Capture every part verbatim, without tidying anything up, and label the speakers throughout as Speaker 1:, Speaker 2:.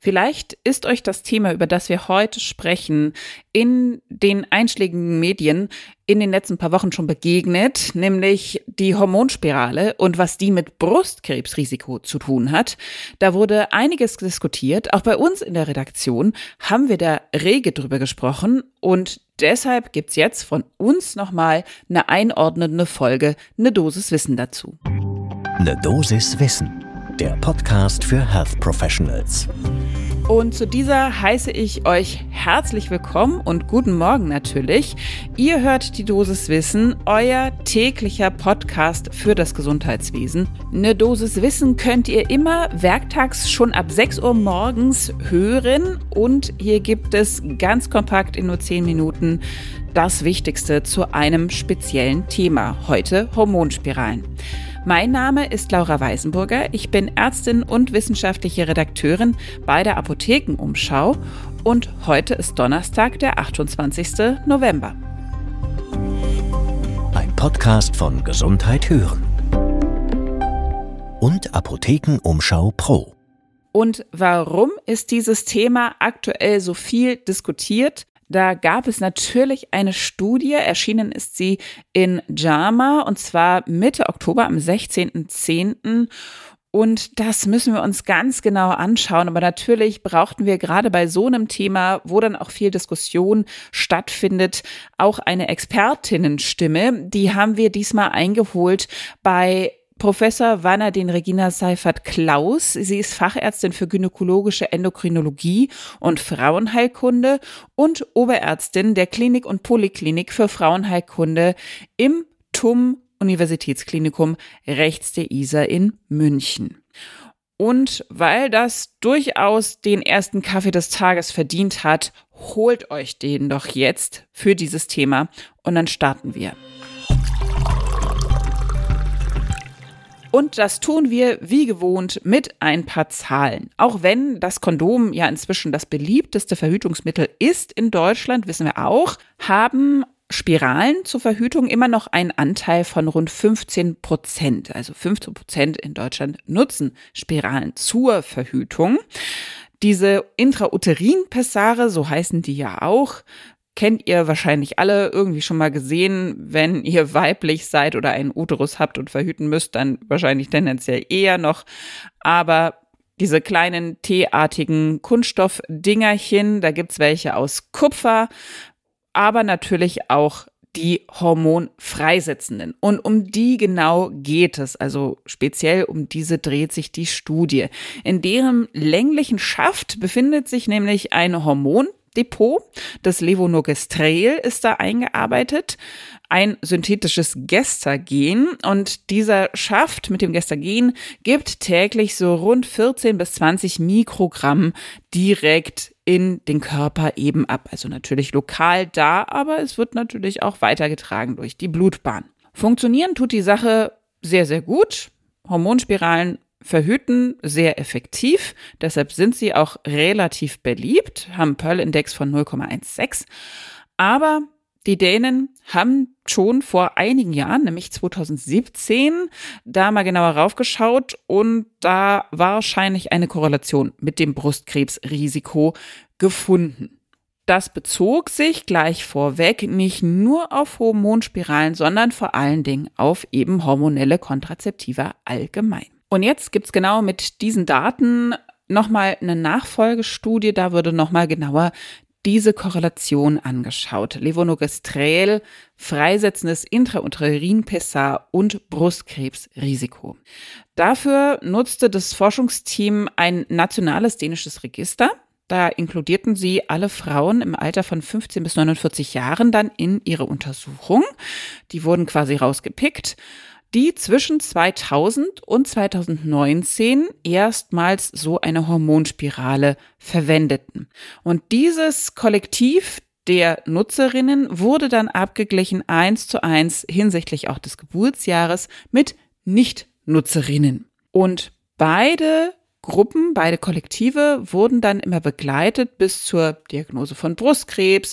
Speaker 1: Vielleicht ist euch das Thema, über das wir heute sprechen, in den einschlägigen Medien in den letzten paar Wochen schon begegnet, nämlich die Hormonspirale und was die mit Brustkrebsrisiko zu tun hat. Da wurde einiges diskutiert. Auch bei uns in der Redaktion haben wir da rege drüber gesprochen und deshalb gibt's jetzt von uns nochmal eine einordnende Folge, eine Dosis Wissen dazu.
Speaker 2: Eine Dosis Wissen, der Podcast für Health Professionals.
Speaker 1: Und zu dieser heiße ich euch herzlich willkommen und guten Morgen natürlich. Ihr hört die Dosis Wissen, euer täglicher Podcast für das Gesundheitswesen. Eine Dosis Wissen könnt ihr immer werktags schon ab sechs Uhr morgens hören und hier gibt es ganz kompakt in nur zehn Minuten das Wichtigste zu einem speziellen Thema, heute Hormonspiralen. Mein Name ist Laura Weisenburger, ich bin Ärztin und wissenschaftliche Redakteurin bei der Apothekenumschau und heute ist Donnerstag, der achtundzwanzigsten November.
Speaker 2: Ein Podcast von Gesundheit hören und Apothekenumschau Pro.
Speaker 1: Und warum ist dieses Thema aktuell so viel diskutiert? Da gab es natürlich eine Studie, erschienen ist sie in JAMA und zwar Mitte Oktober am sechzehnten zehnten Und das müssen wir uns ganz genau anschauen. Aber natürlich brauchten wir gerade bei so einem Thema, wo dann auch viel Diskussion stattfindet, auch eine Expertinnenstimme. Die haben wir diesmal eingeholt bei Professor Vanadin Regina Seiffert-Klaus. Sie ist Fachärztin für gynäkologische Endokrinologie und Frauenheilkunde und Oberärztin der Klinik und Poliklinik für Frauenheilkunde im T U M Universitätsklinikum rechts der Isar in München. Und weil das durchaus den ersten Kaffee des Tages verdient hat, holt euch den doch jetzt für dieses Thema und dann starten wir. Und das tun wir wie gewohnt mit ein paar Zahlen. Auch wenn das Kondom ja inzwischen das beliebteste Verhütungsmittel ist in Deutschland, wissen wir auch, haben Spiralen zur Verhütung immer noch einen Anteil von rund fünfzehn Prozent. Also fünfzehn Prozent in Deutschland nutzen Spiralen zur Verhütung. Diese Intrauterin-Pessare, so heißen die ja auch, kennt ihr wahrscheinlich alle irgendwie schon mal gesehen. Wenn ihr weiblich seid oder einen Uterus habt und verhüten müsst, dann wahrscheinlich tendenziell eher noch. Aber diese kleinen T-artigen Kunststoffdingerchen, da gibt's welche aus Kupfer, aber natürlich auch die hormonfreisetzenden. Und um die genau geht es, also speziell um diese dreht sich die Studie. In deren länglichen Schaft befindet sich nämlich ein Hormon, Depot. Das Levonorgestrel ist da eingearbeitet, ein synthetisches Gestagen und dieser Schaft mit dem Gestagen gibt täglich so rund vierzehn bis zwanzig Mikrogramm direkt in den Körper eben ab. Also natürlich lokal da, aber es wird natürlich auch weitergetragen durch die Blutbahn. Funktionieren tut die Sache sehr, sehr gut. Hormonspiralen verhüten sehr effektiv, deshalb sind sie auch relativ beliebt, haben einen Pearl-Index von null Komma sechzehn. Aber die Dänen haben schon vor einigen Jahren, nämlich zweitausendsiebzehn, da mal genauer raufgeschaut und da wahrscheinlich eine Korrelation mit dem Brustkrebsrisiko gefunden. Das bezog sich gleich vorweg nicht nur auf Hormonspiralen, sondern vor allen Dingen auf eben hormonelle Kontrazeptiva allgemein. Und jetzt gibt's genau mit diesen Daten nochmal eine Nachfolgestudie, da wurde nochmal genauer diese Korrelation angeschaut. Levonorgestrel, freisetzendes Intrauterin-Pessar und Brustkrebsrisiko. Dafür nutzte das Forschungsteam ein nationales dänisches Register. Da inkludierten sie alle Frauen im Alter von fünfzehn bis neunundvierzig Jahren dann in ihre Untersuchung. Die wurden quasi rausgepickt, die zwischen zweitausend und zweitausendneunzehn erstmals so eine Hormonspirale verwendeten. Und dieses Kollektiv der Nutzerinnen wurde dann abgeglichen eins zu eins hinsichtlich auch des Geburtsjahres mit Nicht-Nutzerinnen. Und beide Gruppen, beide Kollektive wurden dann immer begleitet bis zur Diagnose von Brustkrebs,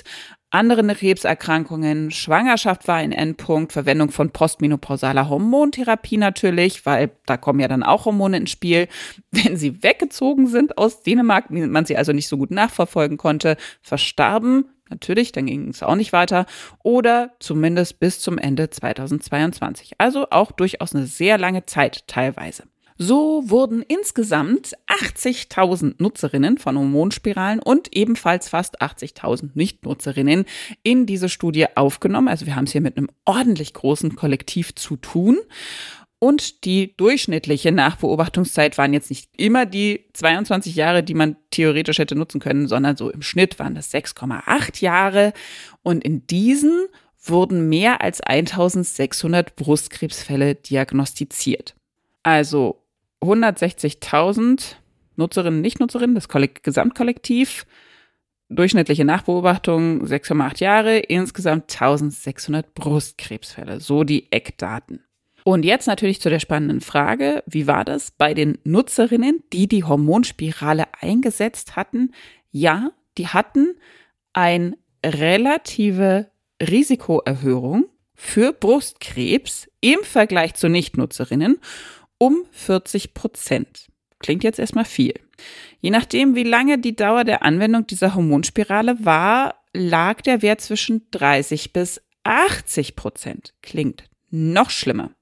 Speaker 1: Andere Krebserkrankungen, Schwangerschaft war ein Endpunkt, Verwendung von postmenopausaler Hormontherapie natürlich, weil da kommen ja dann auch Hormone ins Spiel. Wenn sie weggezogen sind aus Dänemark, man sie also nicht so gut nachverfolgen konnte, verstarben, natürlich, dann ging es auch nicht weiter, oder zumindest bis zum Ende zweitausendzweiundzwanzig. Also auch durchaus eine sehr lange Zeit teilweise. So wurden insgesamt achtzigtausend Nutzerinnen von Hormonspiralen und ebenfalls fast achtzigtausend Nichtnutzerinnen in diese Studie aufgenommen. Also wir haben es hier mit einem ordentlich großen Kollektiv zu tun. Und die durchschnittliche Nachbeobachtungszeit waren jetzt nicht immer die zweiundzwanzig Jahre, die man theoretisch hätte nutzen können, sondern so im Schnitt waren das sechs Komma acht Jahre. Und in diesen wurden mehr als eintausendsechshundert Brustkrebsfälle diagnostiziert. Also hundertsechzigtausend Nutzerinnen, Nichtnutzerinnen, das Gesamtkollektiv, durchschnittliche Nachbeobachtung sechs Komma acht Jahre, insgesamt eintausendsechshundert Brustkrebsfälle, so die Eckdaten. Und jetzt natürlich zu der spannenden Frage, wie war das bei den Nutzerinnen, die die Hormonspirale eingesetzt hatten? Ja, die hatten eine relative Risikoerhöhung für Brustkrebs im Vergleich zu Nichtnutzerinnen um vierzig Prozent. Klingt jetzt erstmal viel. Je nachdem, wie lange die Dauer der Anwendung dieser Hormonspirale war, lag der Wert zwischen dreißig bis achtzig Prozent. Klingt noch schlimmer.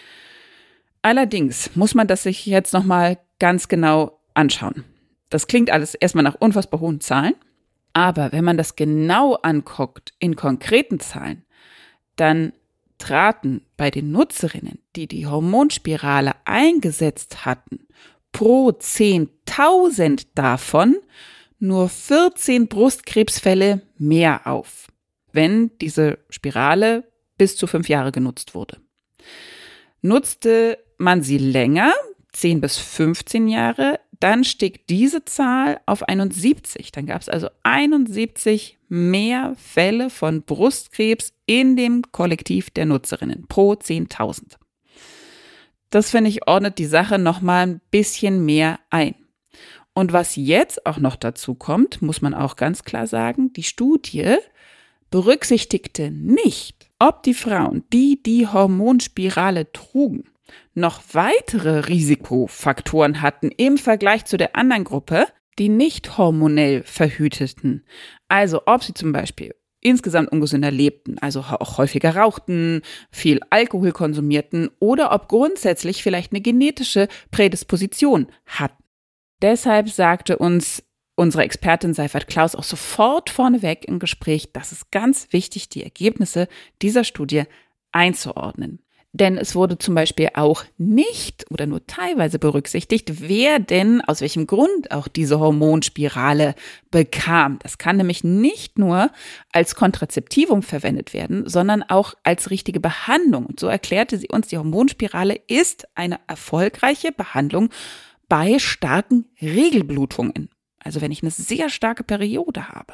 Speaker 1: Allerdings muss man das sich jetzt nochmal ganz genau anschauen. Das klingt alles erstmal nach unfassbar hohen Zahlen, aber wenn man das genau anguckt in konkreten Zahlen, dann traten bei den Nutzerinnen, die die Hormonspirale eingesetzt hatten, pro zehntausend davon nur vierzehn Brustkrebsfälle mehr auf, wenn diese Spirale bis zu fünf Jahre genutzt wurde. Nutzte man sie länger, zehn bis fünfzehn Jahre, dann stieg diese Zahl auf einundsiebzig. Dann gab es also einundsiebzig mehr Fälle von Brustkrebs in dem Kollektiv der Nutzerinnen pro zehntausend. Das, finde ich, ordnet die Sache nochmal ein bisschen mehr ein. Und was jetzt auch noch dazu kommt, muss man auch ganz klar sagen, die Studie berücksichtigte nicht, ob die Frauen, die die Hormonspirale trugen, noch weitere Risikofaktoren hatten im Vergleich zu der anderen Gruppe, die nicht hormonell verhüteten. Also ob sie zum Beispiel insgesamt ungesünder lebten, also auch häufiger rauchten, viel Alkohol konsumierten oder ob grundsätzlich vielleicht eine genetische Prädisposition hatten. Deshalb sagte uns unsere Expertin Seifert Klaus auch sofort vorneweg im Gespräch, dass es ganz wichtig, die Ergebnisse dieser Studie einzuordnen. Denn es wurde zum Beispiel auch nicht oder nur teilweise berücksichtigt, wer denn aus welchem Grund auch diese Hormonspirale bekam. Das kann nämlich nicht nur als Kontrazeptivum verwendet werden, sondern auch als richtige Behandlung. Und so erklärte sie uns, die Hormonspirale ist eine erfolgreiche Behandlung bei starken Regelblutungen. Also wenn ich eine sehr starke Periode habe.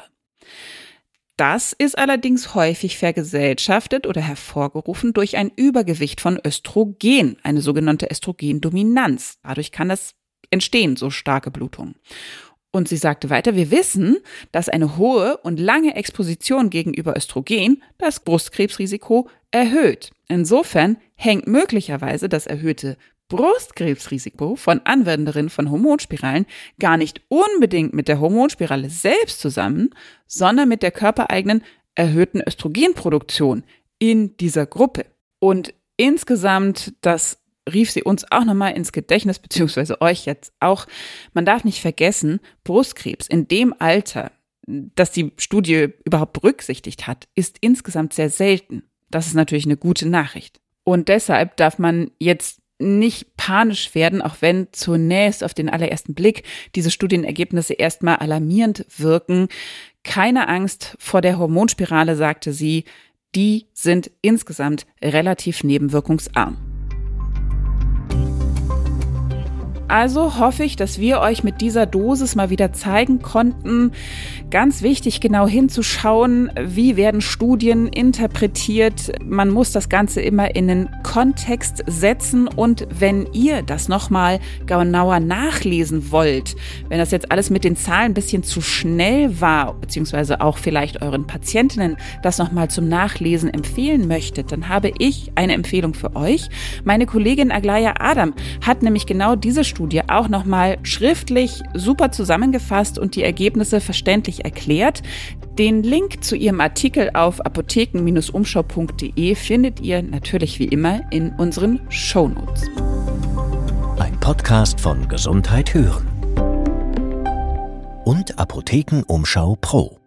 Speaker 1: Das ist allerdings häufig vergesellschaftet oder hervorgerufen durch ein Übergewicht von Östrogen, eine sogenannte Östrogendominanz. Dadurch kann das entstehen, so starke Blutungen. Und sie sagte weiter, wir wissen, dass eine hohe und lange Exposition gegenüber Östrogen das Brustkrebsrisiko erhöht. Insofern hängt möglicherweise das erhöhte Brustkrebsrisiko von Anwenderinnen von Hormonspiralen gar nicht unbedingt mit der Hormonspirale selbst zusammen, sondern mit der körpereigenen erhöhten Östrogenproduktion in dieser Gruppe. Und insgesamt, das rief sie uns auch nochmal ins Gedächtnis, beziehungsweise euch jetzt auch, man darf nicht vergessen, Brustkrebs in dem Alter, das die Studie überhaupt berücksichtigt hat, ist insgesamt sehr selten. Das ist natürlich eine gute Nachricht. Und deshalb darf man jetzt nicht panisch werden, auch wenn zunächst auf den allerersten Blick diese Studienergebnisse erstmal alarmierend wirken. Keine Angst vor der Hormonspirale, sagte sie, die sind insgesamt relativ nebenwirkungsarm. Also hoffe ich, dass wir euch mit dieser Dosis mal wieder zeigen konnten, ganz wichtig genau hinzuschauen, wie werden Studien interpretiert. Man muss das Ganze immer in den Kontext setzen und wenn ihr das nochmal genauer nachlesen wollt, wenn das jetzt alles mit den Zahlen ein bisschen zu schnell war, beziehungsweise auch vielleicht euren Patientinnen das nochmal zum Nachlesen empfehlen möchtet, dann habe ich eine Empfehlung für euch. Meine Kollegin Aglaya Adam hat nämlich genau diese Studie auch nochmal schriftlich super zusammengefasst und die Ergebnisse verständlich erklärt. Den Link zu ihrem Artikel auf apotheken Bindestrich umschau punkt de findet ihr natürlich wie immer in unseren Shownotes.
Speaker 2: Ein Podcast von Gesundheit hören und Apotheken Umschau Pro.